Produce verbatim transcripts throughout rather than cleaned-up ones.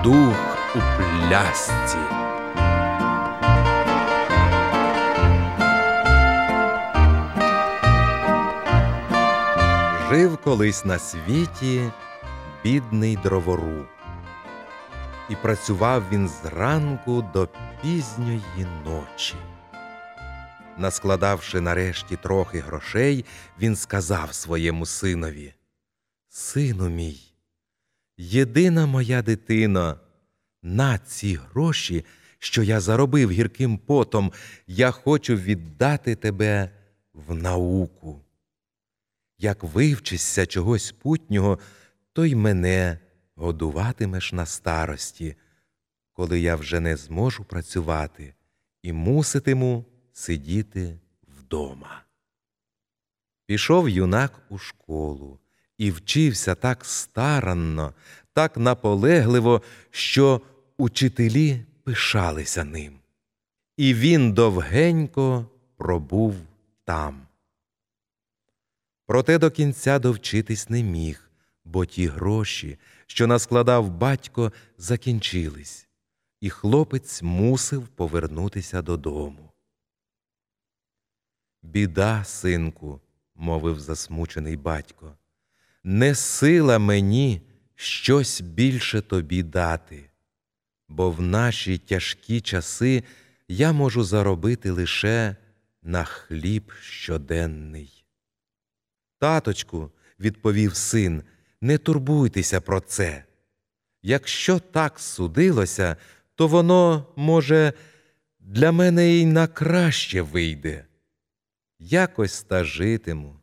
дух у плясці. Жив колись на світі бідний дроворуб. І працював він зранку до пізньої ночі. Наскладавши нарешті трохи грошей, він сказав своєму синові: «Сину мій, єдина моя дитино, на ці гроші, що я заробив гірким потом, я хочу віддати тебе в науку. Як вивчишся чогось путнього, то й мене годуватимеш на старості, коли я вже не зможу працювати і муситиму сидіти вдома». Пішов юнак у школу і вчився так старанно, так наполегливо, що учителі пишалися ним. І він довгенько пробув там. Проте до кінця довчитись не міг, бо ті гроші, що наскладав батько, закінчились, і хлопець мусив повернутися додому. «Біда, синку», – мовив засмучений батько, – «не сила мені щось більше тобі дати, бо в наші тяжкі часи я можу заробити лише на хліб щоденний». «Таточку», – відповів син, – «не турбуйтеся про це. Якщо так судилося, то воно, може, для мене й на краще вийде. Якось та житиму».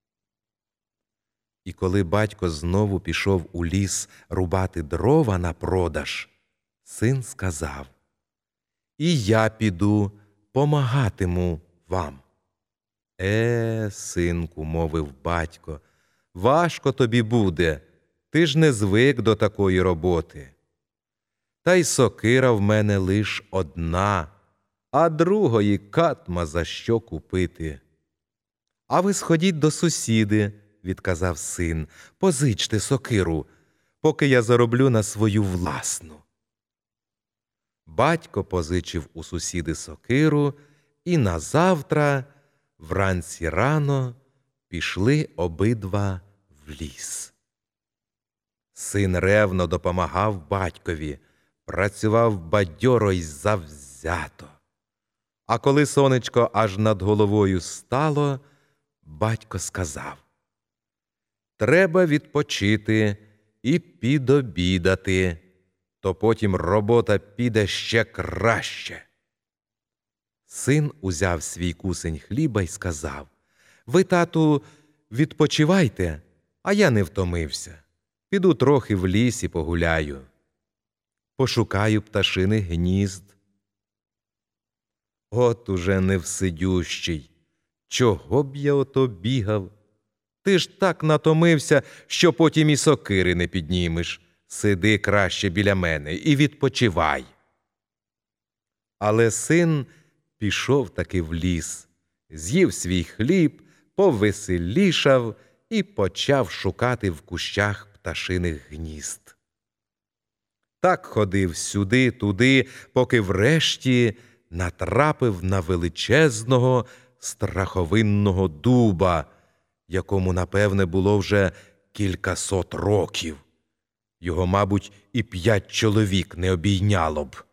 І коли батько знову пішов у ліс рубати дрова на продаж, син сказав: «І я піду, помагатиму вам». «Е, синку», – мовив батько, – «важко тобі буде, ти ж не звик до такої роботи. Та й сокира в мене лиш одна, а другої катма за що купити». «А ви сходіть до сусіди», – відказав син, – «позичте сокиру, поки я зароблю на свою власну». Батько позичив у сусіди сокиру, і назавтра, вранці рано, пішли обидва в ліс. Син ревно допомагав батькові, працював бадьоро й завзято. А коли сонечко аж над головою стало, батько сказав: «Треба відпочити і підобідати, то потім робота піде ще краще». Син узяв свій кусень хліба й сказав: «Ви, тату, відпочивайте, а я не втомився. Піду трохи в лісі погуляю. Пошукаю пташиних гнізд». «От уже невсидющий! Чого б я ото бігав? Ти ж так натомився, що потім і сокири не піднімеш. Сиди краще біля мене і відпочивай». Але син пішов таки в ліс, з'їв свій хліб, повеселішав і почав шукати в кущах пташиних гнізд. Так ходив сюди-туди, поки врешті натрапив на величезного страховинного дуба, якому, напевне, було вже кількасот років. Його, мабуть, і п'ять чоловік не обійняло б.